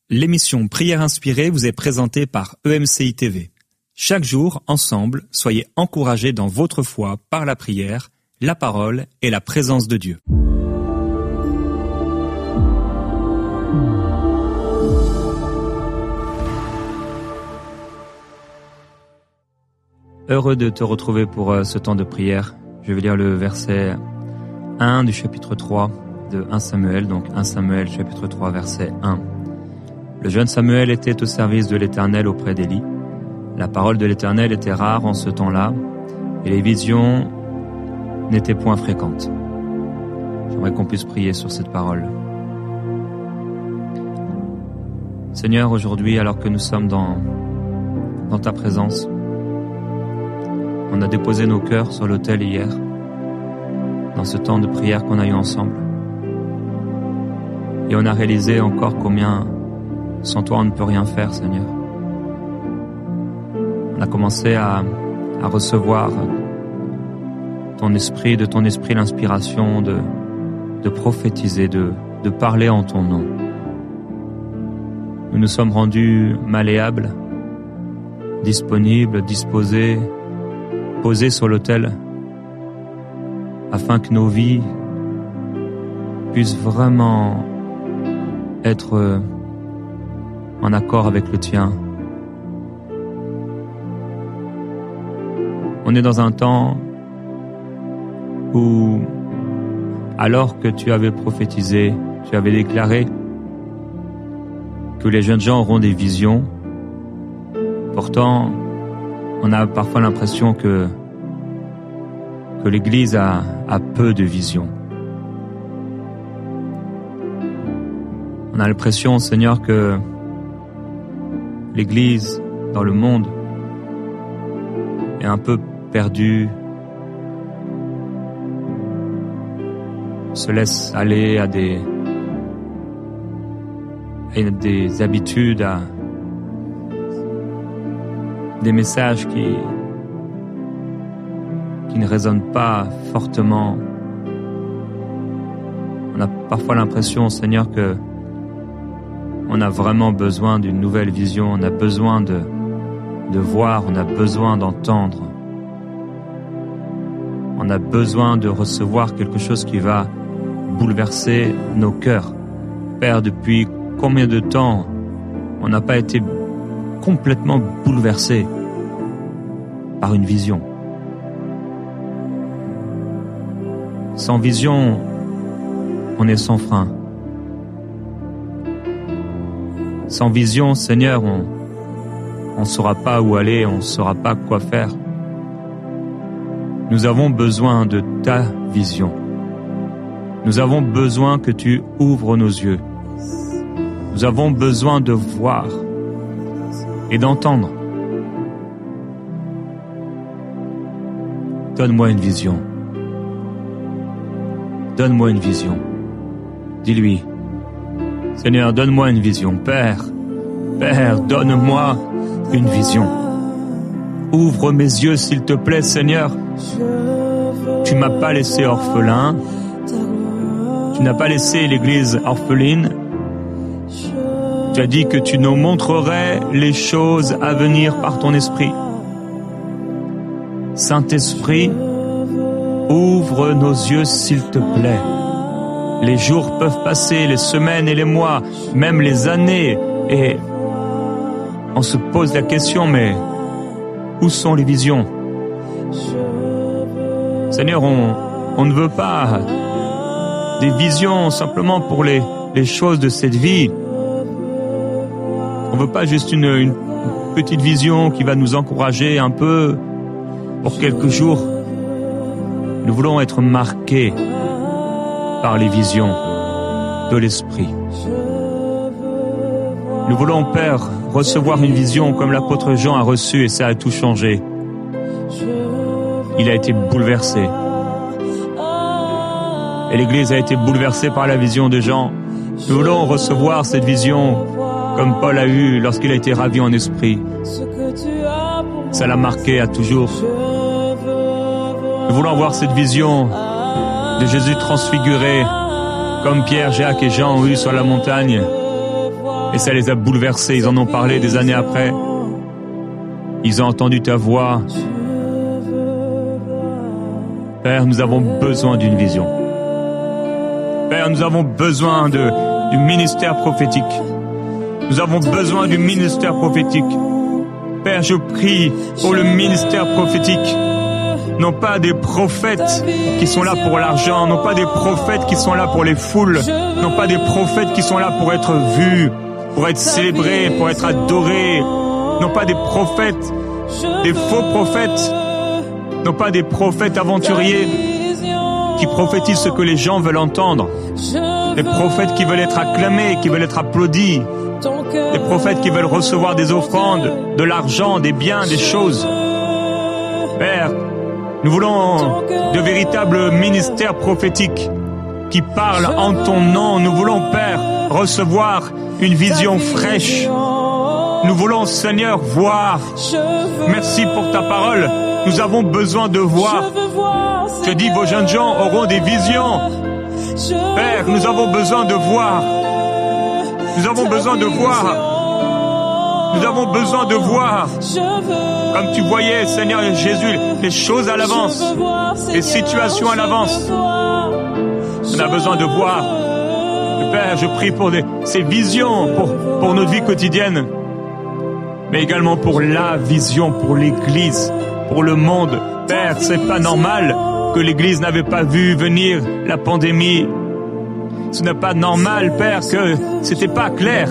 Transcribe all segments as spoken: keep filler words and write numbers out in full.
L'émission Prière inspirée vous est présentée par E M C I T V. Chaque jour, ensemble, soyez encouragés dans votre foi par la prière, la parole et la présence de Dieu. Heureux de te retrouver pour euh, ce temps de prière. Je vais lire le verset un du chapitre trois de premier Samuel, donc premier Samuel chapitre trois verset un. Le jeune Samuel était au service de l'Éternel auprès d'Élie. La parole de l'Éternel était rare en ce temps-là et les visions n'étaient point fréquentes. J'aimerais qu'on puisse prier sur cette parole. Seigneur, aujourd'hui, alors que nous sommes dans, dans ta présence, on a déposé nos cœurs sur l'autel hier, dans ce temps de prière qu'on a eu ensemble. Et on a réalisé encore combien, sans toi, on ne peut rien faire, Seigneur. On a commencé à, à recevoir ton esprit, de ton esprit l'inspiration, de, de prophétiser, de, de parler en ton nom. Nous nous sommes rendus malléables, disponibles, disposés, posés sur l'autel, afin que nos vies puissent vraiment être en accord avec le tien. On est dans un temps où, alors que tu avais prophétisé, tu avais déclaré que les jeunes gens auront des visions, pourtant, on a parfois l'impression que, que l'Église a, a peu de visions. On a l'impression, Seigneur, que l'Église dans le monde est un peu perdue, se laisse aller à des, à des habitudes, à des messages qui, qui ne résonnent pas fortement. On a parfois l'impression, Seigneur, que on a vraiment besoin d'une nouvelle vision, on a besoin de, de voir, on a besoin d'entendre. On a besoin de recevoir quelque chose qui va bouleverser nos cœurs. Père, depuis combien de temps on n'a pas été complètement bouleversé par une vision? Sans vision, on est sans frein. Sans vision, Seigneur, on ne saura pas où aller, on ne saura pas quoi faire. Nous avons besoin de ta vision. Nous avons besoin que tu ouvres nos yeux. Nous avons besoin de voir et d'entendre. Donne-moi une vision. Donne-moi une vision. Dis-lui, Seigneur, donne-moi une vision. Père, Père, donne-moi une vision. Ouvre mes yeux, s'il te plaît, Seigneur. Tu m'as pas laissé orphelin. Tu n'as pas laissé l'Église orpheline. Tu as dit que tu nous montrerais les choses à venir par ton esprit. Saint-Esprit, ouvre nos yeux, s'il te plaît. Les jours peuvent passer, les semaines et les mois, même les années, et on se pose la question, mais où sont les visions? Seigneur, on, on ne veut pas des visions simplement pour les, les choses de cette vie. On ne veut pas juste une, une petite vision qui va nous encourager un peu pour quelques jours. Nous voulons être marqués par les visions de l'Esprit. Nous voulons, Père, recevoir une vision comme l'apôtre Jean a reçu et ça a tout changé. Il a été bouleversé. Et l'Église a été bouleversée par la vision de Jean. Nous voulons recevoir cette vision comme Paul a eu lorsqu'il a été ravi en esprit. Ça l'a marqué à toujours. Nous voulons avoir cette vision de Jésus transfiguré, comme Pierre, Jacques et Jean ont eu sur la montagne. Et ça les a bouleversés, ils en ont parlé des années après. Ils ont entendu ta voix. Père, nous avons besoin d'une vision. Père, nous avons besoin de, du ministère prophétique. Nous avons besoin du ministère prophétique. Père, je prie pour le ministère prophétique. Non pas des prophètes qui sont là pour l'argent, non pas des prophètes qui sont là pour les foules, non pas des prophètes qui sont là pour être vus, pour être célébrés, pour être adorés, non pas des prophètes, des faux prophètes, non pas des prophètes aventuriers qui prophétisent ce que les gens veulent entendre, des prophètes qui veulent être acclamés, qui veulent être applaudis, des prophètes qui veulent recevoir des offrandes, de l'argent, des biens, des choses. Père, nous voulons de véritables ministères prophétiques qui parlent en ton nom. Nous voulons, Père, recevoir une vision fraîche. Nous voulons, Seigneur, voir. Merci pour ta parole. Nous avons besoin de voir. Je dis, vos jeunes gens auront des visions. Père, nous avons besoin de voir. Nous avons besoin de voir. Nous avons besoin de voir. Comme tu voyais, Seigneur Jésus, les choses à l'avance, les situations à l'avance. On a besoin de voir. Père, je prie pour des, ces visions, pour, pour notre vie quotidienne, mais également pour la vision, pour l'Église, pour le monde. Père, c'est pas normal que l'Église n'avait pas vu venir la pandémie. Ce n'est pas normal, Père, que c'était pas clair.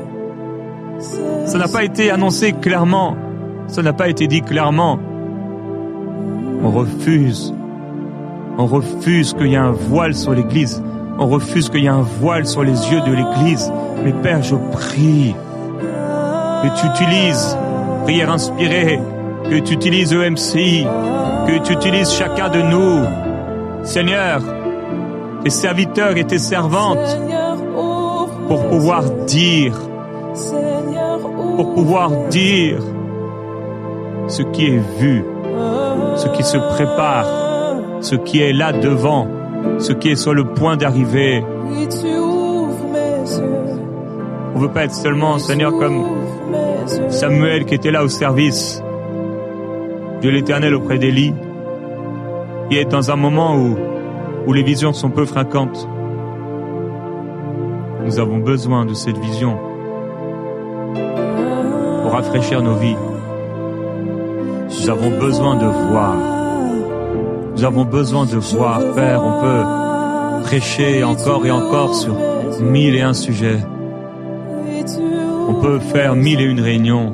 Ça n'a pas été annoncé clairement. Ça n'a pas été dit clairement. On refuse. On refuse qu'il y ait un voile sur l'Église. On refuse qu'il y ait un voile sur les yeux de l'Église. Mais Père, je prie que tu utilises Prière Inspirée, que tu utilises E M C I, que tu utilises chacun de nous. Seigneur, tes serviteurs et tes servantes, pour pouvoir dire, pour pouvoir dire ce qui est vu, ce qui se prépare, ce qui est là devant, ce qui est sur le point d'arriver. On ne veut pas être seulement, Seigneur, comme Samuel qui était là au service, Dieu l'Éternel auprès d'Élie, qui est dans un moment où, où les visions sont peu fréquentes. Nous avons besoin de cette vision pour rafraîchir nos vies. Nous avons besoin de voir. Nous avons besoin de voir. Père, on peut prêcher encore et encore sur mille et un sujets. On peut faire mille et une réunions.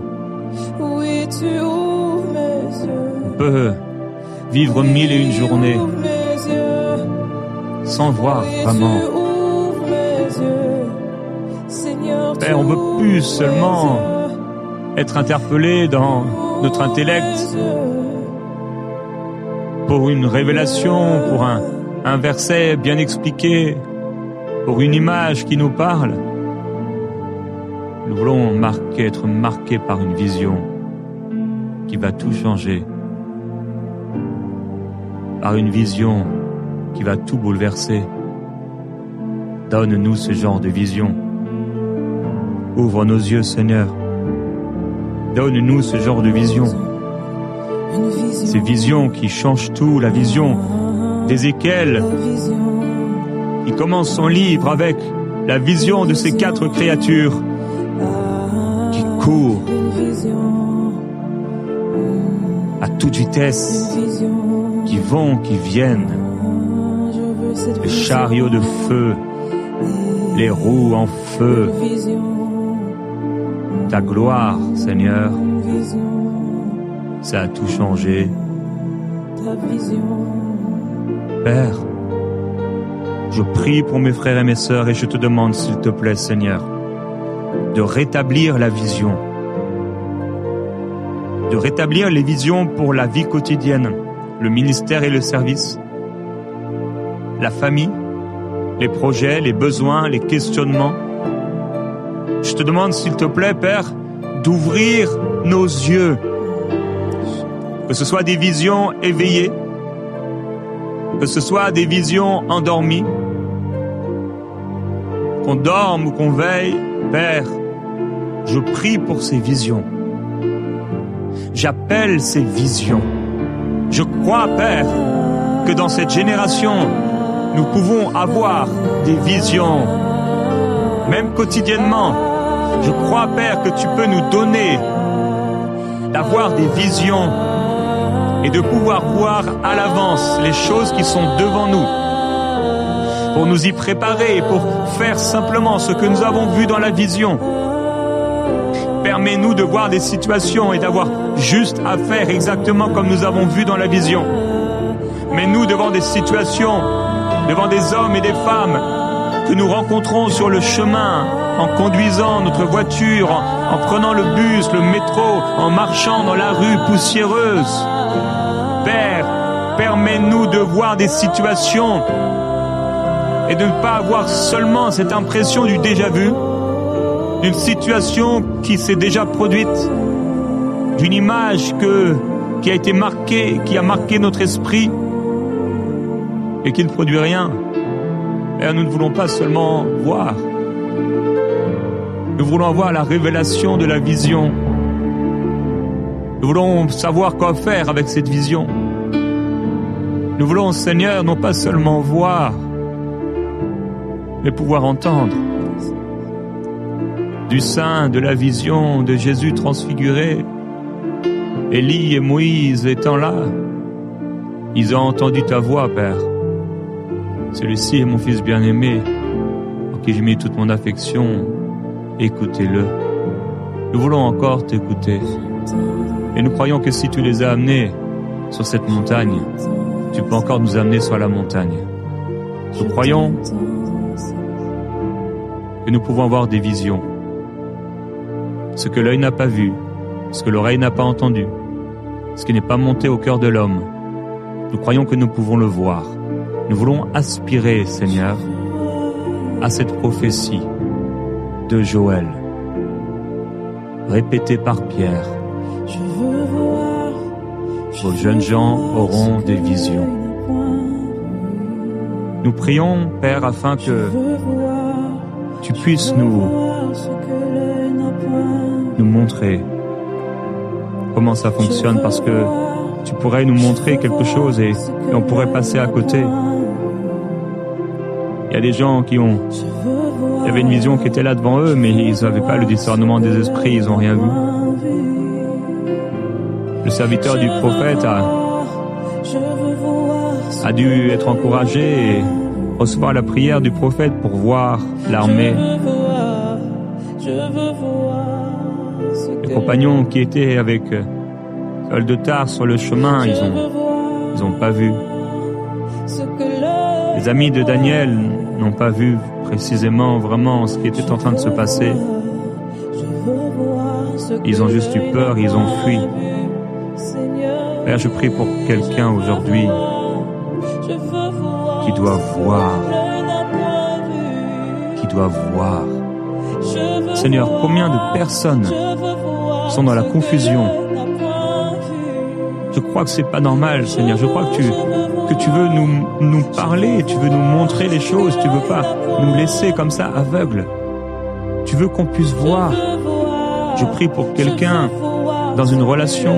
On peut vivre mille et une journées sans voir vraiment. Père, on ne veut plus seulement être interpellé dans notre intellect pour une révélation, pour un, un verset bien expliqué, pour une image qui nous parle. Nous voulons marquer, être marqués par une vision qui va tout changer, par une vision qui va tout bouleverser. Donne-nous ce genre de vision. Ouvre nos yeux, Seigneur. Donne-nous ce genre de vision. Ces visions qui changent tout, la vision d'Ézéchiel, qui commence son livre avec la vision de ces quatre créatures qui courent à toute vitesse, qui vont, qui viennent, les chariots de feu, les roues en feu. Ta gloire, Seigneur, ça a tout changé. Père, je prie pour mes frères et mes sœurs et je te demande, s'il te plaît, Seigneur, de rétablir la vision, de rétablir les visions pour la vie quotidienne, le ministère et le service, la famille, les projets, les besoins, les questionnements. Je te demande, s'il te plaît, Père, d'ouvrir nos yeux, que ce soit des visions éveillées, que ce soit des visions endormies, qu'on dorme ou qu'on veille, Père, je prie pour ces visions. J'appelle ces visions. Je crois, Père, que dans cette génération, nous pouvons avoir des visions, même quotidiennement. Je crois, Père, que tu peux nous donner d'avoir des visions et de pouvoir voir à l'avance les choses qui sont devant nous, pour nous y préparer et pour faire simplement ce que nous avons vu dans la vision. Permets-nous de voir des situations et d'avoir juste à faire exactement comme nous avons vu dans la vision. Mets-nous devant des situations, devant des hommes et des femmes que nous rencontrons sur le chemin, en conduisant notre voiture, en, en prenant le bus, le métro, en marchant dans la rue poussiéreuse. Père, permets-nous de voir des situations et de ne pas avoir seulement cette impression du déjà-vu, d'une situation qui s'est déjà produite, d'une image que, qui a été marquée, qui a marqué notre esprit et qui ne produit rien. Et nous ne voulons pas seulement voir, nous voulons avoir la révélation de la vision. Nous voulons savoir quoi faire avec cette vision. Nous voulons, Seigneur, non pas seulement voir, mais pouvoir entendre. Du sein de la vision de Jésus transfiguré, Élie et Moïse étant là, ils ont entendu ta voix, Père. Celui-ci est mon fils bien-aimé, en qui j'ai mis toute mon affection. Écoutez-le. Nous voulons encore t'écouter. Et nous croyons que si tu les as amenés sur cette montagne, tu peux encore nous amener sur la montagne. Nous croyons que nous pouvons avoir des visions. Ce que l'œil n'a pas vu, ce que l'oreille n'a pas entendu, ce qui n'est pas monté au cœur de l'homme. Nous croyons que nous pouvons le voir. Nous voulons aspirer, Seigneur, à cette prophétie de Joël, répétée par Pierre. Vos jeunes gens auront des visions. Nous prions, Père, afin que tu puisses nous, nous montrer comment ça fonctionne, parce que tu pourrais nous montrer quelque chose et, et on pourrait passer à côté. Il y a des gens qui ont... Il y avait une vision qui était là devant eux, mais ils n'avaient pas le discernement des esprits, ils n'ont rien vu. Le serviteur du prophète a, a dû être encouragé et recevoir la prière du prophète pour voir l'armée. Les compagnons qui étaient avec Saül de Tarse sur le chemin, ils ont, ils ont pas vu. Les amis de Daniel n'ont pas vu précisément vraiment ce qui était en train de se passer. Ils ont juste eu peur, ils ont fui. Père, je prie pour quelqu'un aujourd'hui qui doit voir, qui doit voir. Seigneur, combien de personnes sont dans la confusion? Je crois que c'est pas normal, Seigneur. Je crois que tu, que tu veux nous, nous parler, tu veux nous montrer les choses, tu veux pas nous laisser comme ça aveugles. Tu veux qu'on puisse voir. Je prie pour quelqu'un dans une relation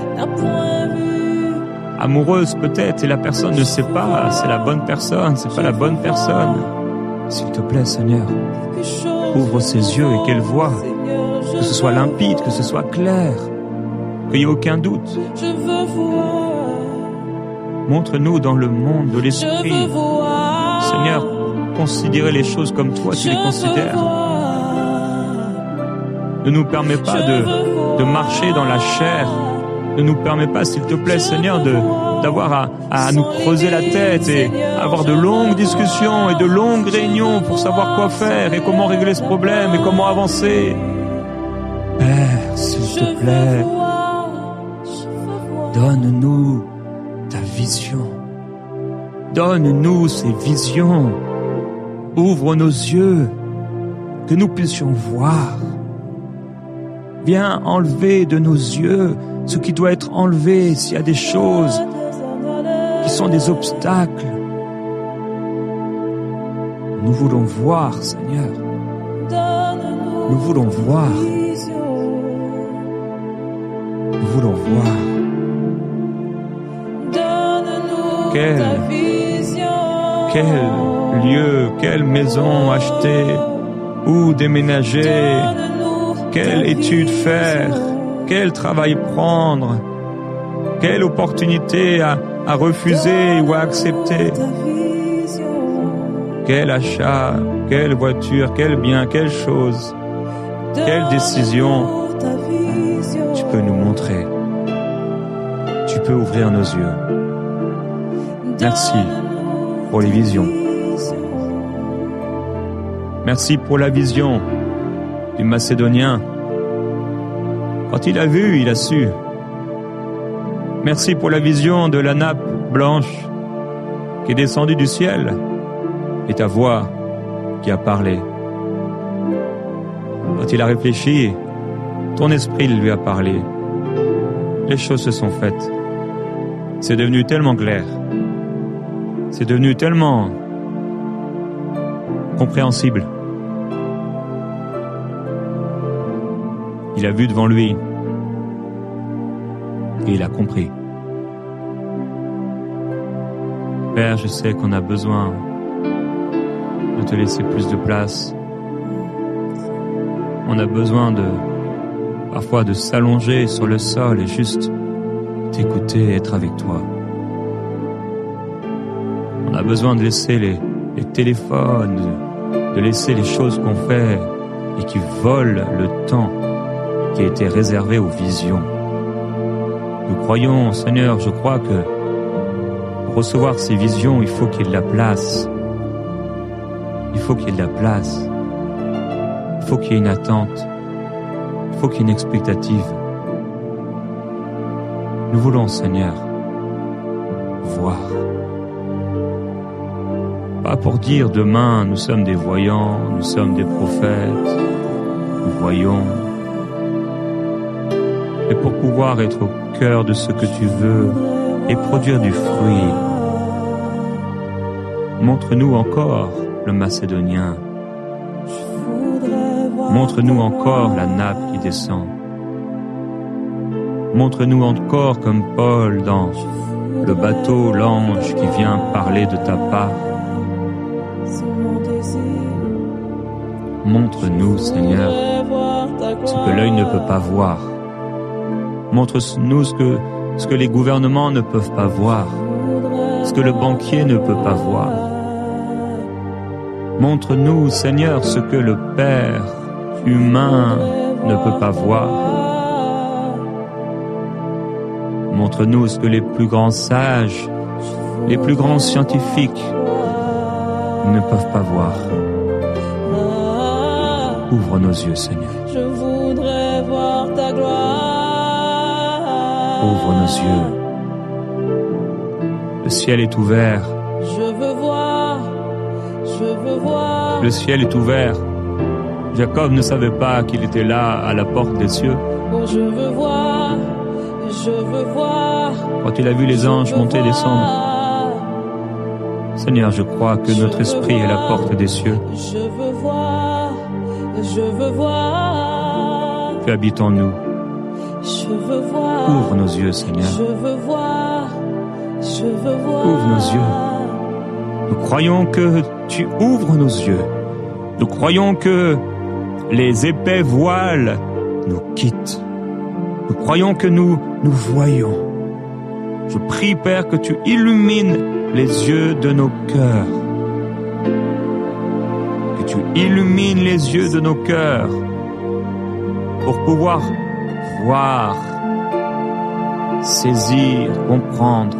amoureuse peut-être, et la personne ne sait pas, c'est la bonne personne, c'est pas la bonne personne. S'il te plaît, Seigneur, ouvre ses yeux et qu'elle voie, que ce soit limpide, que ce soit clair, qu'il n'y ait aucun doute. Montre-nous dans le monde de l'esprit, Seigneur, considérer les choses comme toi tu les considères. Ne nous permets pas de, de marcher dans la chair. Ne nous permets pas, s'il te plaît, Seigneur, de, d'avoir à, à nous creuser la tête et avoir de longues discussions et de longues réunions pour savoir quoi faire et comment régler ce problème et comment avancer. Père, s'il te plaît, donne-nous ta vision. Donne-nous ces visions. Ouvre nos yeux, que nous puissions voir. Viens enlever de nos yeux ce qui doit être enlevé, s'il y a des choses qui sont des obstacles. Nous voulons voir, Seigneur. Nous voulons voir. Nous voulons voir. Quel, quel lieu, quelle maison acheter, où déménager, quelle étude faire, quel travail prendre, quelle opportunité à, à refuser ou à accepter, quel achat, quelle voiture, quel bien, quelle chose, quelle décision tu peux nous montrer. Tu peux ouvrir nos yeux. Merci pour les visions. Merci pour la vision du Macédonien. Quand il a vu, il a su. Merci pour la vision de la nappe blanche qui est descendue du ciel et ta voix qui a parlé. Quand il a réfléchi, ton esprit lui a parlé. Les choses se sont faites. C'est devenu tellement clair. C'est devenu tellement compréhensible. Il a vu devant lui et il a compris. Père, je sais qu'on a besoin de te laisser plus de place. On a besoin de, parfois, de s'allonger sur le sol et juste t'écouter et être avec toi. On a besoin de laisser les, les téléphones, de, de laisser les choses qu'on fait et qui volent le temps qui a été réservé aux visions. Nous croyons, Seigneur, je crois que pour recevoir ces visions, il faut qu'il y ait de la place. Il faut qu'il y ait de la place. Il faut qu'il y ait une attente. Il faut qu'il y ait une expectative. Nous voulons, Seigneur, voir. Pas pour dire demain, nous sommes des voyants, nous sommes des prophètes, nous voyons. Mais pour pouvoir être au cœur de ce que tu veux et produire du fruit. Montre-nous encore le Macédonien. Montre-nous encore la nappe qui descend. Montre-nous encore comme Paul dans le bateau, l'ange qui vient parler de ta part. Montre-nous, Seigneur, ce que l'œil ne peut pas voir. Montre-nous ce que, ce que les gouvernements ne peuvent pas voir, ce que le banquier ne peut pas voir. Montre-nous, Seigneur, ce que le Père humain ne peut pas voir. Montre-nous ce que les plus grands sages, les plus grands scientifiques ne peuvent pas voir. Ouvre nos yeux, Seigneur. Je voudrais voir ta gloire. Ouvre nos yeux. Le ciel est ouvert. Je veux voir, je veux voir. Le ciel est ouvert. Jacob ne savait pas qu'il était là, à la porte des cieux. Oh, je veux voir, je veux voir. Quand il a vu les anges monter et descendre. Seigneur, je crois que notre esprit est la porte des cieux. Je veux voir, je veux voir. Tu habites en nous. Je veux voir. Ouvre nos yeux, Seigneur. Je veux voir, je veux voir. Ouvre nos yeux. Nous croyons que tu ouvres nos yeux. Nous croyons que les épais voiles nous quittent. Nous croyons que nous nous voyons. Je prie, Père, que tu illumines les yeux de nos cœurs. Que tu illumines les yeux de nos cœurs pour pouvoir voir, saisir, comprendre.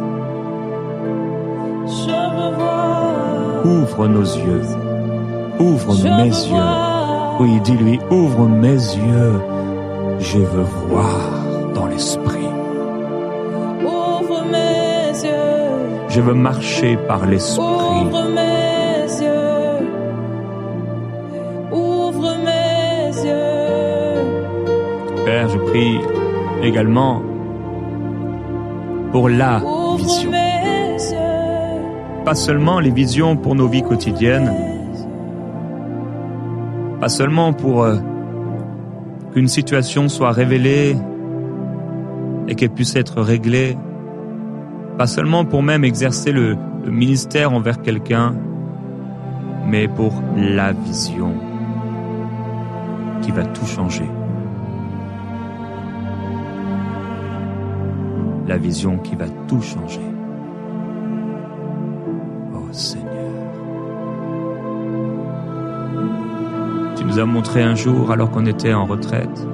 Je veux voir. Ouvre nos yeux. Ouvre Je mes veux yeux. voir. Oui, dis-lui, ouvre mes yeux. Je veux voir dans l'esprit. Ouvre mes yeux. Je veux marcher par l'esprit. Ouvre mes yeux. Ouvre mes yeux. Père, je prie également pour la Ouvre vision. mes yeux. Pas seulement les visions pour nos vies quotidiennes, pas seulement pour euh, qu'une situation soit révélée et qu'elle puisse être réglée, pas seulement pour même exercer le, le ministère envers quelqu'un, mais pour la vision qui va tout changer. La vision qui va tout changer. Oh Seigneur. Tu nous as montré un jour, alors qu'on était en retraite,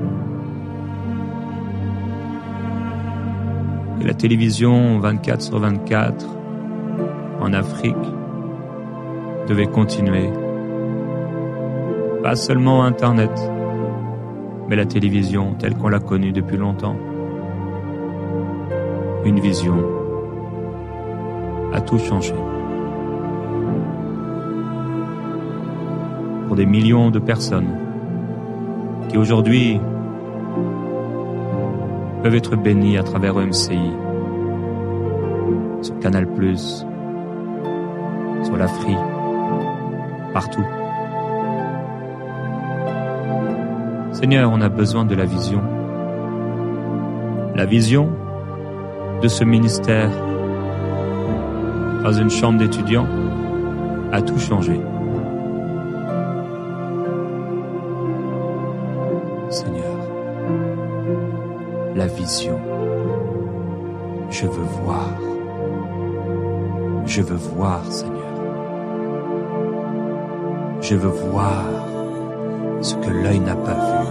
que la télévision vingt-quatre sur vingt-quatre en Afrique devait continuer. Pas seulement Internet, mais la télévision telle qu'on l'a connue depuis longtemps. Une vision a tout changé. Pour des millions de personnes qui aujourd'hui peuvent être bénies à travers E M C I, sur Canal plus, sur la Free, partout. Seigneur, on a besoin de la vision. La vision de ce ministère dans une chambre d'étudiants a tout changé. Seigneur, la vision, je veux voir, je veux voir, Seigneur, je veux voir ce que l'œil n'a pas vu.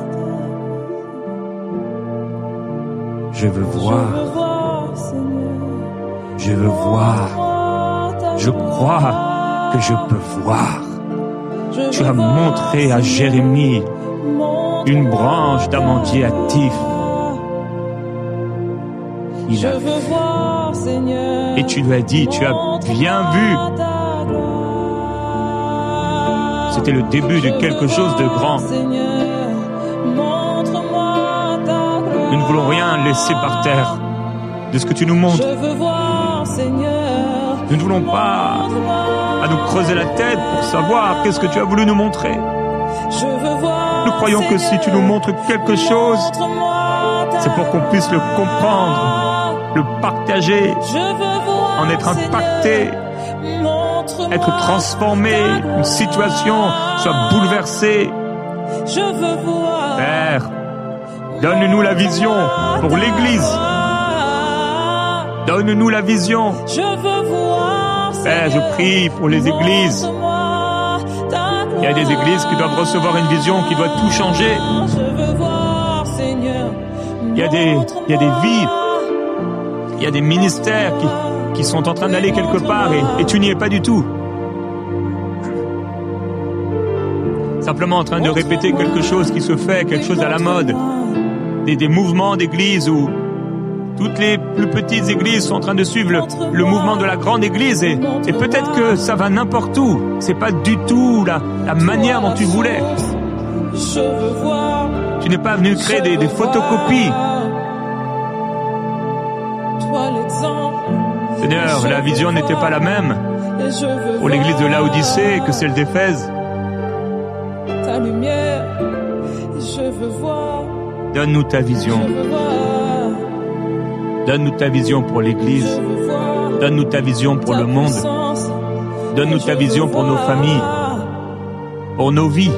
Je veux voir, je veux voir, je crois que je peux voir. Tu as montré à Jérémie une branche d'amandier actif. Il a vu. Et tu lui as dit, tu as bien vu. C'était le début de quelque chose de grand. Nous ne voulons rien laisser par terre de ce que tu nous montres. Nous ne voulons pas à nous creuser la tête pour savoir qu'est-ce que tu as voulu nous montrer. Nous croyons que si tu nous montres quelque chose, c'est pour qu'on puisse le comprendre, le partager, en être impacté, être transformé, une situation soit bouleversée. Père, donne-nous la vision pour l'Église. Donne-nous la vision. Père, je prie pour les églises. Il y a des églises qui doivent recevoir une vision qui doit tout changer. Il y a des, il y a des vies, il y a des ministères qui, qui sont en train d'aller quelque part et, et tu n'y es pas du tout. Simplement en train de répéter quelque chose qui se fait, quelque chose à la mode. Des, des mouvements d'église où toutes les plus petites églises sont en train de suivre le, le mouvement de la grande église et, et peut-être que ça va n'importe où. C'est pas du tout la, la manière dont tu voulais. Tu n'es pas venu créer des, des photocopies. Seigneur, la vision n'était pas la même pour l'église de Laodicée que celle d'Éphèse. Donne-nous ta vision. Donne-nous ta vision pour l'Église. Donne-nous ta vision pour le monde. Donne-nous ta vision pour nos familles, pour nos vies.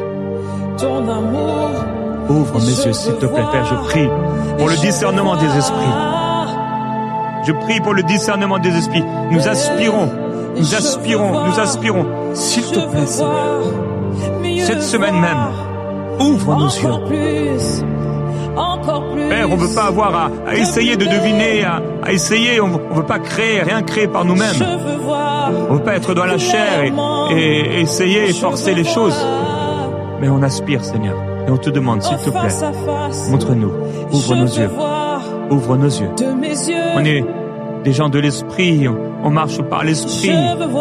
Ouvre mes yeux, s'il te plaît, Père, je prie pour le discernement des esprits. Je prie pour le discernement des esprits. Nous aspirons, nous aspirons, nous aspirons. S'il te plaît, Seigneur, cette semaine même, ouvre nos yeux. Père, on ne veut pas avoir à, à essayer de deviner, à, à essayer, on ne veut pas créer, rien créer par nous-mêmes. On ne veut pas être dans la chair et, et, et essayer et forcer les choses. Mais on aspire, Seigneur, et on te demande, s'il te plaît, montre-nous, ouvre nos yeux, ouvre nos yeux. On est des gens de l'esprit, on, on marche par l'esprit,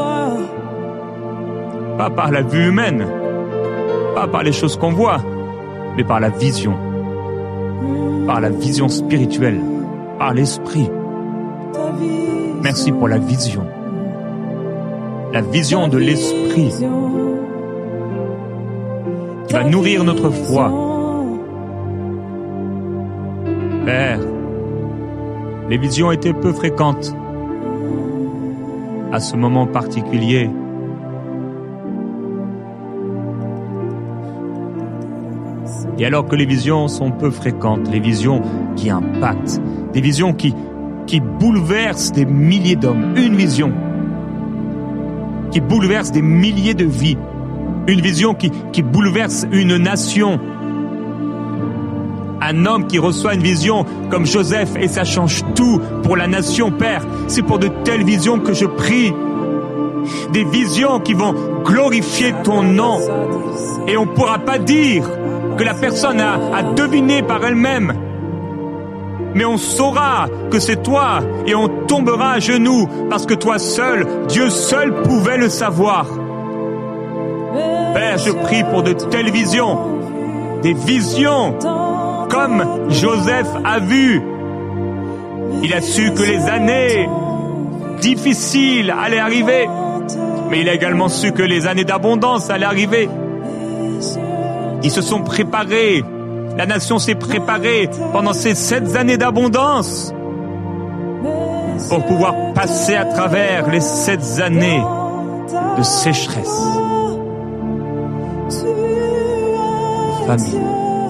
pas par la vue humaine, pas par les choses qu'on voit, mais par la vision. Par la vision spirituelle, par l'esprit. Merci pour la vision. La vision de l'esprit qui va nourrir notre foi, Père, les visions étaient peu fréquentes à ce moment particulier. Et alors que les visions sont peu fréquentes, les visions qui impactent, des visions qui, qui bouleversent des milliers d'hommes, une vision qui bouleverse des milliers de vies, une vision qui, qui bouleverse une nation. Un homme qui reçoit une vision comme Joseph et ça change tout pour la nation, Père. C'est pour de telles visions que je prie. Des visions qui vont glorifier ton nom. Et on ne pourra pas dire que la personne a, a deviné par elle-même. Mais on saura que c'est toi et on tombera à genoux parce que toi seul, Dieu seul pouvait le savoir. Père, je prie pour de telles visions, des visions comme Joseph a vu. Il a su que les années difficiles allaient arriver, mais il a également su que les années d'abondance allaient arriver. Ils se sont préparés. La nation s'est préparée pendant ces sept années d'abondance pour pouvoir passer à travers les sept années de sécheresse, de famine.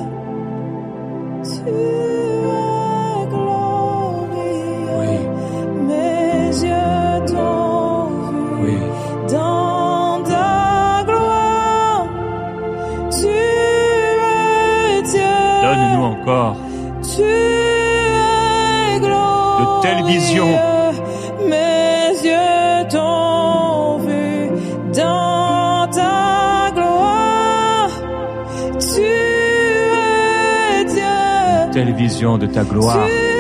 Oui. Oui. Donne-nous encore de telles visions. Mes yeux t'ont vu dans ta gloire. Tu es Dieu. Telle vision de ta gloire.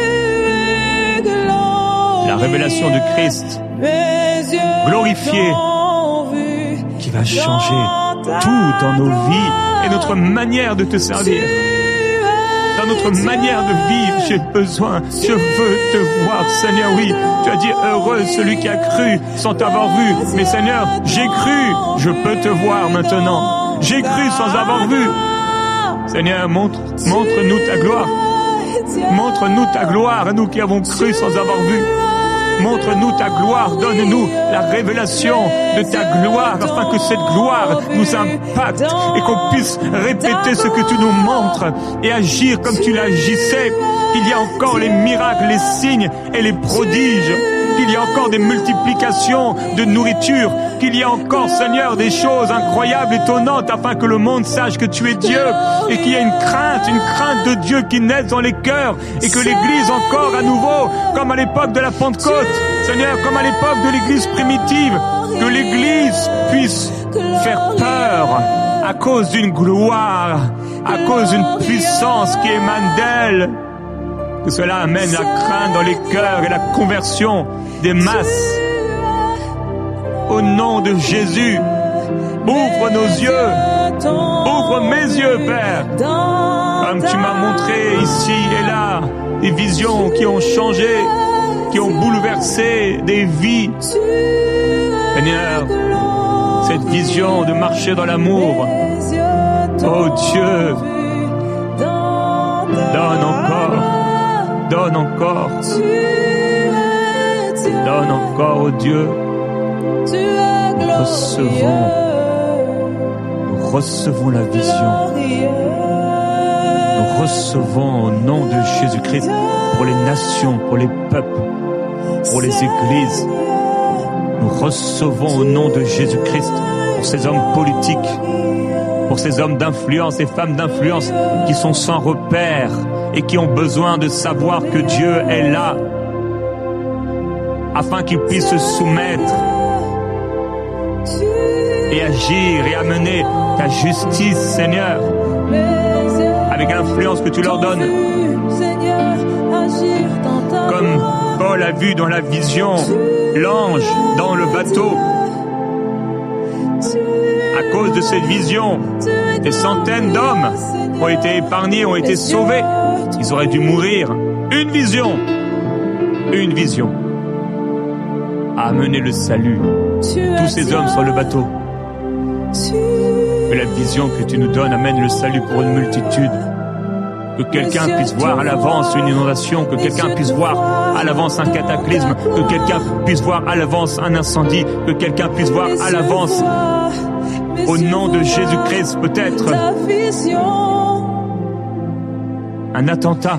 La révélation de Christ glorifié qui va changer tout dans nos vies et notre manière de te servir. Dans notre manière de vivre, j'ai besoin, je veux te voir, Seigneur, oui. Tu as dit, heureux celui qui a cru sans t'avoir vu. Mais Seigneur, j'ai cru, je peux te voir maintenant. J'ai cru sans avoir vu. Seigneur, montre, montre-nous ta gloire. Montre-nous ta gloire, à nous qui avons cru sans avoir vu. Montre-nous ta gloire, donne-nous la révélation de ta gloire, afin que cette gloire nous impacte et qu'on puisse répéter ce que tu nous montres et agir comme tu l'agissais. Qu'il y a encore les miracles, les signes et les prodiges. Qu'il y a encore des multiplications de nourriture. Qu'il y a encore, Seigneur, des choses incroyables, étonnantes, afin que le monde sache que tu es Dieu et qu'il y a une crainte, une crainte de Dieu qui naisse dans les cœurs et que l'Église encore à nouveau, comme à l'époque de la Pentecôte, Seigneur, comme à l'époque de l'Église primitive, que l'Église puisse faire peur à cause d'une gloire, à cause d'une puissance qui émane d'elle. Que cela amène la crainte dans les cœurs et la conversion des masses. Au nom de Jésus, ouvre nos yeux, ouvre mes yeux, Père, comme tu m'as montré ici et là, des visions qui ont changé, qui ont bouleversé des vies. Seigneur, cette vision de marcher dans l'amour, oh Dieu, donne encore. Donne encore, donne encore, oh Dieu. Nous recevons, nous recevons la vision. Nous recevons au nom de Jésus-Christ pour les nations, pour les peuples, pour les églises. Nous recevons au nom de Jésus-Christ pour ces hommes politiques, pour ces hommes d'influence et femmes d'influence qui sont sans repère et qui ont besoin de savoir que Dieu est là, afin qu'ils puissent se soumettre et agir et amener ta justice, Seigneur, avec l'influence que tu leur donnes. Comme Paul a vu dans la vision l'ange dans le bateau. À cause de cette vision, des centaines d'hommes ont été épargnés, ont été sauvés. Ils auraient dû mourir. Une vision, une vision a amené le salut. Tous ces hommes sur le bateau. Que la vision que tu nous donnes amène le salut pour une multitude. que quelqu'un puisse voir à l'avance une inondation, que quelqu'un puisse voir à l'avance un cataclysme, que quelqu'un puisse voir à l'avance un incendie, que quelqu'un puisse voir à l'avance, au nom de Jésus-Christ, peut-être un attentat,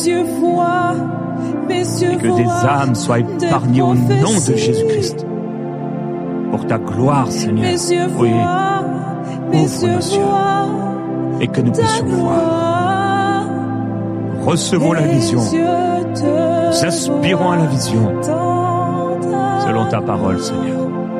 et que des âmes soient épargnées au nom de Jésus-Christ. Pour ta gloire, Seigneur, oui, ouvre nos yeux, et que nous puissions voir. Recevons la vision, nous aspirons à la vision, selon ta parole, Seigneur.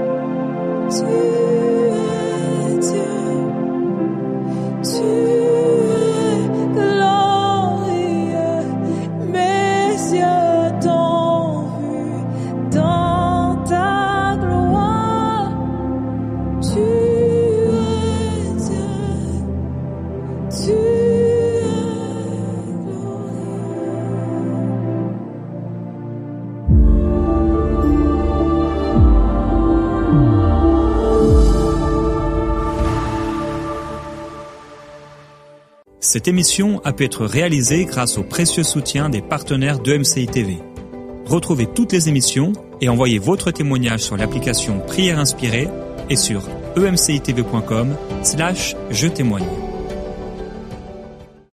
Cette émission a pu être réalisée grâce au précieux soutien des partenaires d'E M C I T V. Retrouvez toutes les émissions et envoyez votre témoignage sur l'application Prière Inspirée et sur e m c i t v point com slash je témoigne.